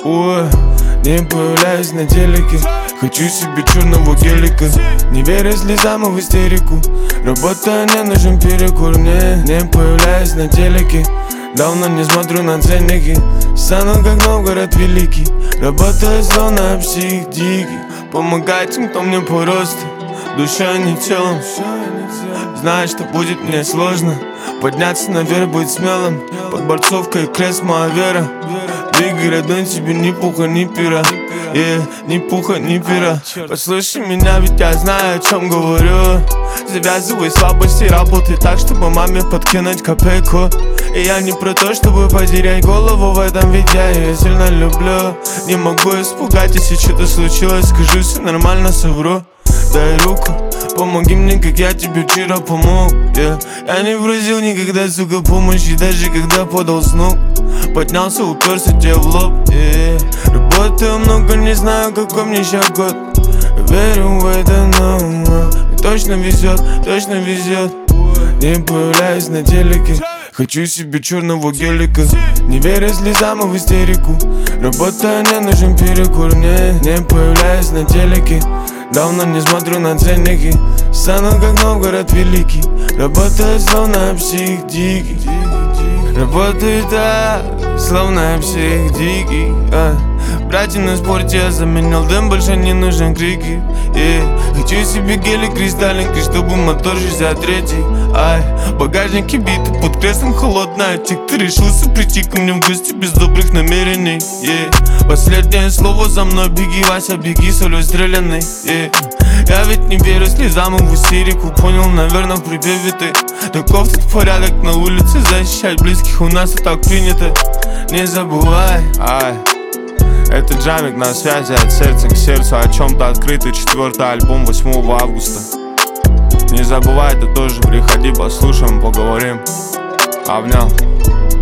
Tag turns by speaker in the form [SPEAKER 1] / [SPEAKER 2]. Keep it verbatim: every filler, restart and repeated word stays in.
[SPEAKER 1] Ой, не появляюсь на телеке, хочу себе черного гелика. Не веря слезам и в истерику, работа, не нужен перекур. Не, не появляюсь на телеке, давно не смотрю на ценники. Стану как Новгород великий, работаю словно псих дикий. Помогать тем, кто мне по росту, душой, а не телом. Знаю, что будет мне сложно, подняться наверх, быть смелым. Под борцовкой крест, моя вера. Двигай, родной, тебе ни пуха, ни пера. Yeah, ни пуха, ни пера. Послушай меня, ведь я знаю, о чем говорю. Завязывай слабости, работай так, чтобы маме подкинуть копейку. И я не про то, чтобы потерять голову в этом, ведь я ее сильно люблю. Не могу испугать, если что-то случилось, скажу, все нормально, совру. Дай руку, помоги мне, как я тебе вчера помог, yeah. Я не просил никогда, сука, помощи, даже когда подал снук. Поднялся, уперся тебе в лоб, yeah. Работаю много, не знаю, какой мне сейчас год. Верю в это, но мне точно везет, точно везет. Не появляюсь на телеке, хочу себе черного гелика. Не веря слезам и в истерику, работа, не нужен перекур. Не, не появляюсь на телеке, давно не смотрю на ценники. Стану как Новгород великий, работаю словно псих дикий. Работаю так, словно псих дикий, а. Братья на спорте, я заменил дым, больше не нужен крики, yeah. Хочу себе гелик кристальненький, чтобы мотор шестьдесят третий. Ай, багажники биты, под креслом холодная тик. Ты решился прийти ко мне в гости без добрых намерений, yeah. Последнее слово за мной, беги, Вася, беги, соль стрелянный, yeah. Я ведь не верю слезам и в истерику, понял, наверное, в припеве ты. Таков тут порядок на улице, защищать близких у нас и так принято. Не забывай, ай. Это Джамик на связи, от сердца к сердцу, о чем-то открытый. Четвертый альбом восьмого августа. Не забывай, ты тоже приходи, послушаем, поговорим. Обнял.